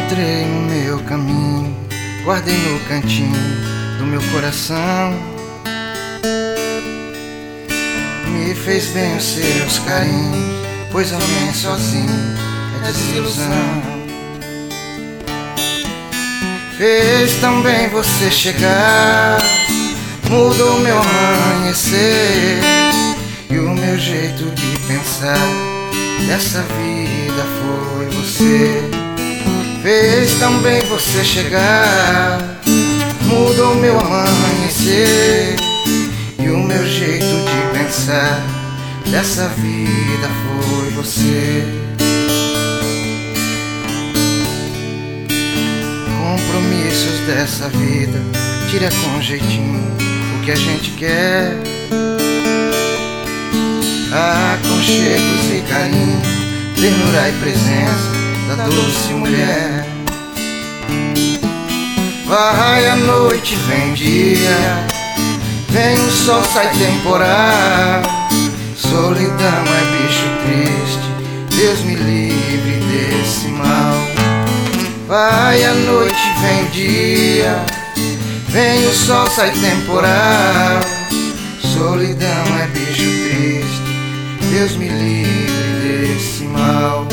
encontrei no meu caminho, guardei no cantinho do meu coração. Me fez bem os seus carinhos, pois amei sozinho é desilusão. Fez tão bem você chegar, mudou meu amanhecer e o meu jeito de pensar. Dessa vida foi você. Fez tão bem você chegar, mudou meu amanhecer e o meu jeito de pensar. Dessa vida foi você. Compromissos dessa vida, tira com jeitinho o que a gente quer. Aconchegos e carinho, ternura e presença da doce mulher. Vai a noite, vem dia, vem o sol, sai temporal. Solidão é bicho triste, Deus me livre desse mal. Vai a noite, vem dia, vem o sol, sai temporal. Solidão é bicho triste, Deus me livre desse mal.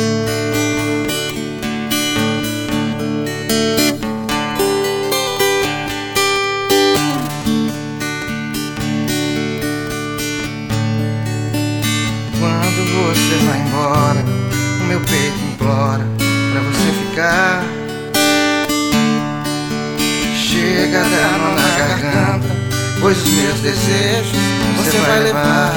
Quando você vai embora, o meu peito implora pra você ficar. Chega a dar nó na garganta, pois os meus desejos você vai levar.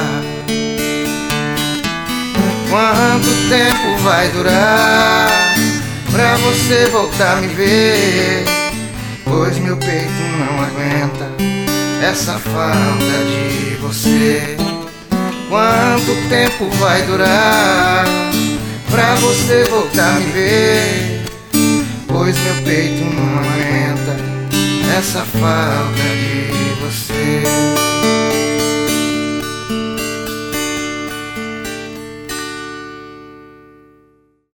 Quanto tempo vai durar pra você voltar a me ver? Pois meu peito não aguenta essa falta de você. Quanto tempo vai durar pra você voltar a me ver? Pois meu peito não aguenta essa falta de você.